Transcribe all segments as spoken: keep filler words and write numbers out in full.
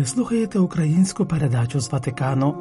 Ви слухаєте українську передачу з Ватикану.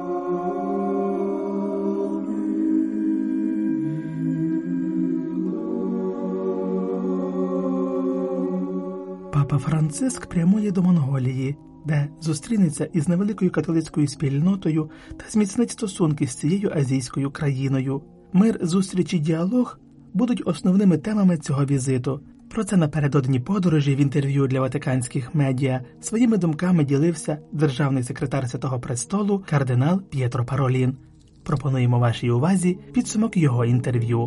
Папа Франциск прямує до Монголії, де зустрінеться із невеликою католицькою спільнотою та зміцнить стосунки з цією азійською країною. Мир, зустріч і діалог будуть основними темами цього візиту. Про це напередодні подорожі в інтерв'ю для ватиканських медіа своїми думками ділився державний секретар Святого Престолу кардинал П'єтро Паролін. Пропонуємо вашій увазі підсумок його інтерв'ю.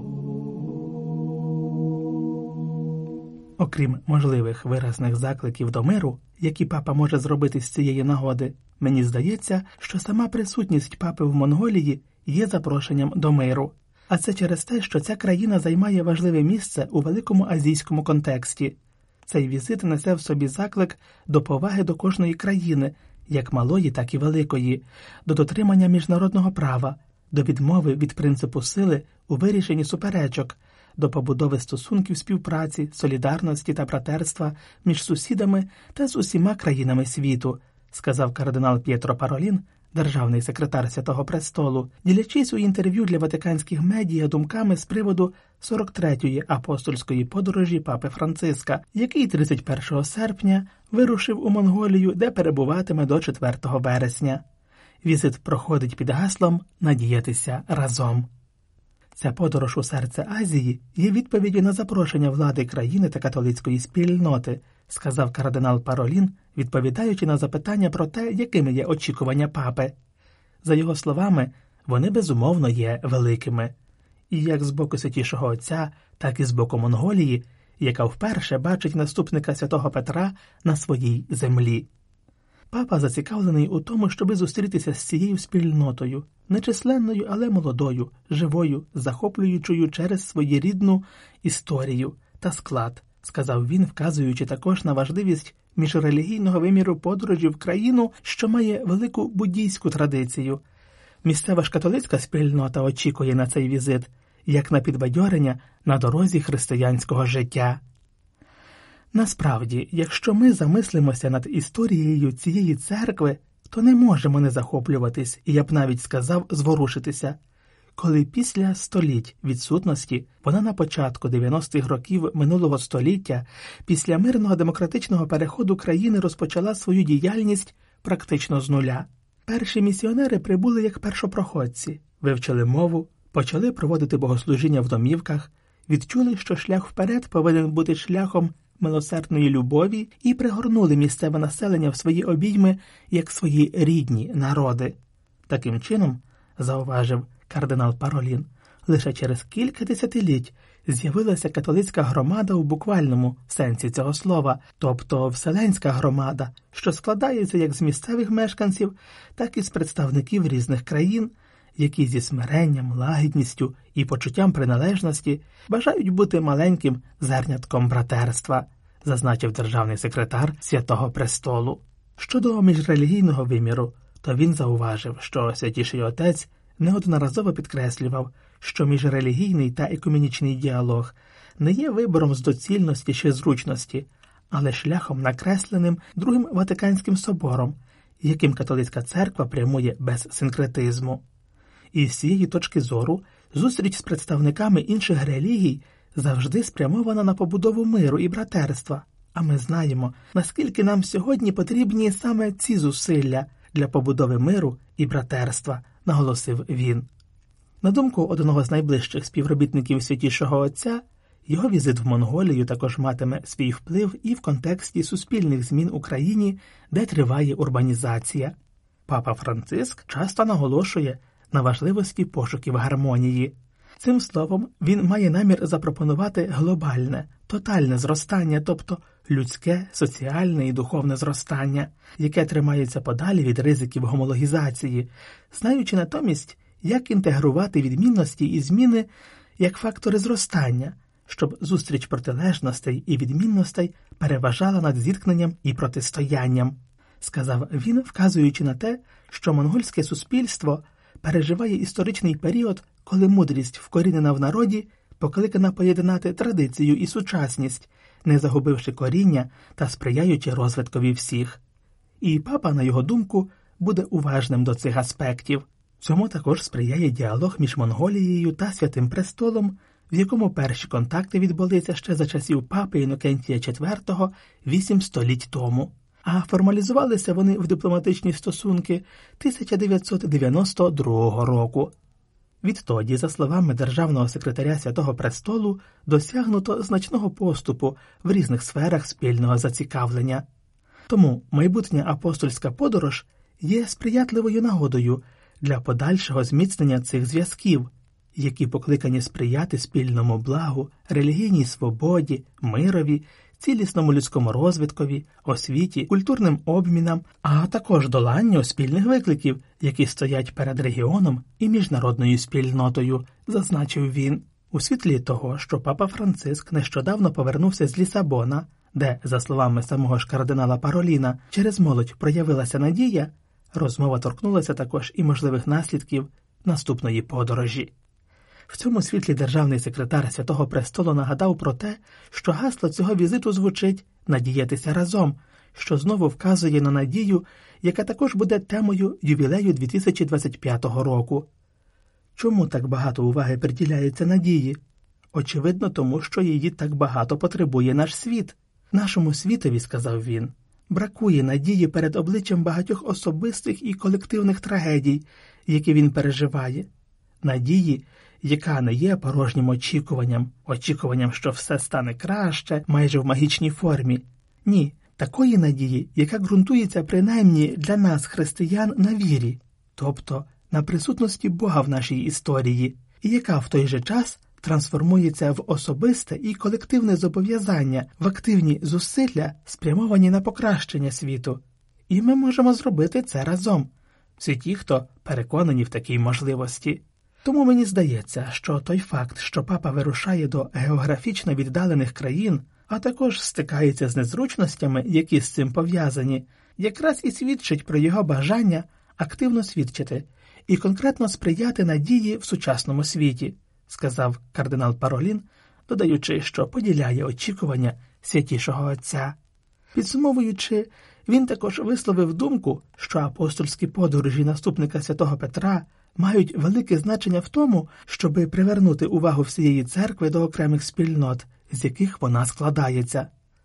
Окрім можливих виразних закликів до миру, які папа може зробити з цієї нагоди, мені здається, що сама присутність папи в Монголії є запрошенням до миру. А це через те, що ця країна займає важливе місце у великому азійському контексті. Цей візит несе в собі заклик до поваги до кожної країни, як малої, так і великої, до дотримання міжнародного права, до відмови від принципу сили у вирішенні суперечок, до побудови стосунків співпраці, солідарності та братерства між сусідами та з усіма країнами світу, сказав кардинал П'єтро Паролін, державний секретар Святого Престолу, ділячись у інтерв'ю для ватиканських медіа думками з приводу сорок третьої апостольської подорожі папи Франциска, який тридцять першого серпня вирушив у Монголію, де перебуватиме до четвертого вересня. Візит проходить під гаслом «Надіятися разом». Ця подорож у серце Азії є відповіддю на запрошення влади країни та католицької спільноти, сказав кардинал Паролін, відповідаючи на запитання про те, якими є очікування папи. За його словами, вони безумовно є великими. І як з боку Святішого Отця, так і з боку Монголії, яка вперше бачить наступника Святого Петра на своїй землі. Папа зацікавлений у тому, щоби зустрітися з цією спільнотою, нечисленною, але молодою, живою, захоплюючою через своєрідну історію та склад, сказав він, вказуючи також на важливість міжрелігійного виміру подорожі в країну, що має велику буддійську традицію. Місцева ж католицька спільнота очікує на цей візит, як на підбадьорення на дорозі християнського життя. Насправді, якщо ми замислимося над історією цієї церкви, то не можемо не захоплюватись, і я б навіть сказав зворушитися, коли після століть відсутності вона на початку дев'яностих років минулого століття, після мирного демократичного переходу країни розпочала свою діяльність практично з нуля. Перші місіонери прибули як першопроходці, вивчили мову, почали проводити богослужіння в домівках, відчули, що шлях вперед повинен бути шляхом милосердної любові і пригорнули місцеве населення в свої обійми як свої рідні народи. Таким чином, зауважив кардинал Паролін, лише через кілька десятиліть з'явилася католицька громада у буквальному сенсі цього слова, тобто вселенська громада, що складається як з місцевих мешканців, так і з представників різних країн, які зі смиренням, лагідністю і почуттям приналежності бажають бути маленьким зернятком братерства, зазначив державний секретар Святого Престолу. Щодо міжрелігійного виміру, то він зауважив, що Святіший Отець неодноразово підкреслював, що міжрелігійний та екуменічний діалог не є вибором з доцільності чи зручності, але шляхом, накресленим Другим Ватиканським собором, яким католицька церква прямує без синкретизму. І з цієї точки зору зустріч з представниками інших релігій завжди спрямована на побудову миру і братерства. А ми знаємо, наскільки нам сьогодні потрібні саме ці зусилля для побудови миру і братерства, наголосив він. На думку одного з найближчих співробітників Святішого Отця, його візит в Монголію також матиме свій вплив і в контексті суспільних змін у країні, де триває урбанізація. Папа Франциск часто наголошує на важливості пошуків гармонії. Цим словом, він має намір запропонувати глобальне, тотальне зростання, тобто людське, соціальне і духовне зростання, яке тримається подалі від ризиків гомологізації, знаючи натомість, як інтегрувати відмінності і зміни як фактори зростання, щоб зустріч протилежностей і відмінностей переважала над зіткненням і протистоянням, сказав він, вказуючи на те, що монгольське суспільство переживає історичний період, коли мудрість, вкорінена в народі, покликана поєднати традицію і сучасність, не загубивши коріння та сприяючи розвиткові всіх. і папа, на його думку, буде уважним до цих аспектів. Цьому також сприяє діалог між Монголією та Святим Престолом, в якому перші контакти відбулися ще за часів папи Інокентія четвертого вісім століть тому. А формалізувалися вони в дипломатичні стосунки тисяча дев'ятсот дев'яносто другого року. Відтоді, за словами державного секретаря Святого Престолу, досягнуто значного поступу в різних сферах спільного зацікавлення. Тому майбутня апостольська подорож є сприятливою нагодою для подальшого зміцнення цих зв'язків, які покликані сприяти спільному благу, релігійній свободі, мирові, цілісному людському розвиткові, освіті, культурним обмінам, а також доланню спільних викликів, які стоять перед регіоном і міжнародною спільнотою, зазначив він. У світлі того, що папа Франциск нещодавно повернувся з Лісабона, де, за словами самого ж кардинала Пароліна, через молодь проявилася надія, розмова торкнулася також і можливих наслідків наступної подорожі. В цьому світлі державний секретар Святого Престолу нагадав про те, що гасло цього візиту звучить «Надіятися разом», що знову вказує на надію, яка також буде темою ювілею дві тисячі двадцять п'ятого року. Чому так багато уваги приділяється надії? Очевидно, тому що її так багато потребує наш світ. Нашому світові, сказав він, бракує надії перед обличчям багатьох особистих і колективних трагедій, які він переживає. Надії, яка не є порожнім очікуванням, очікуванням, що все стане краще, майже в магічній формі. Ні, такої надії, яка ґрунтується принаймні для нас, християн, на вірі, тобто на присутності Бога в нашій історії, і яка в той же час трансформується в особисте і колективне зобов'язання, в активні зусилля, спрямовані на покращення світу. І ми можемо зробити це разом. Всі ті, хто переконані в такій можливості. Тому мені здається, що той факт, що папа вирушає до географічно віддалених країн, а також стикається з незручностями, які з цим пов'язані, якраз і свідчить про його бажання активно свідчити і конкретно сприяти надії в сучасному світі, сказав кардинал Паролін, додаючи, що поділяє очікування Святішого Отця. Підсумовуючи, він також висловив думку, що апостольські подорожі наступника святого Петра мають велике значення в тому, щоби привернути увагу всієї церкви до окремих спільнот, з яких вона складається.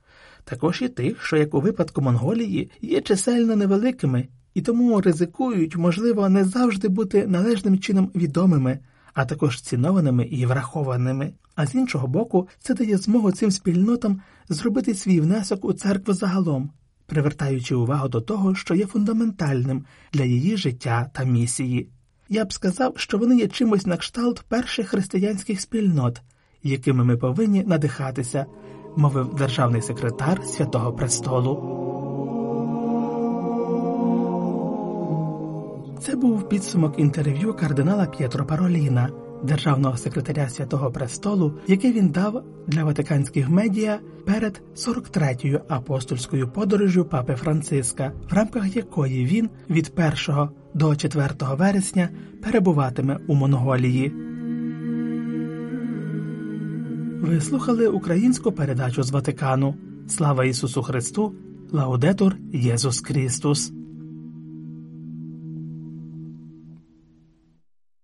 Також і тих, що, як у випадку Монголії, є чисельно невеликими, і тому ризикують, можливо, не завжди бути належним чином відомими, а також цінованими і врахованими. А з іншого боку, це дає змогу цим спільнотам зробити свій внесок у церкву загалом, привертаючи увагу до того, що є фундаментальним для її життя та місії. Я б сказав, що вони є чимось на кшталт перших християнських спільнот, якими ми повинні надихатися, мовив державний секретар Святого Престолу. Це був підсумок інтерв'ю кардинала П'єтро Пароліна, державного секретаря Святого Престолу, яке він дав для ватиканських медіа перед сорок третьою апостольською подорожжю папи Франциска, в рамках якої він від першого до четвертого вересня перебуватиме у Монголії. Ви слухали українську передачу з Ватикану. Слава Ісусу Христу! Лаудетур Єсус Христос!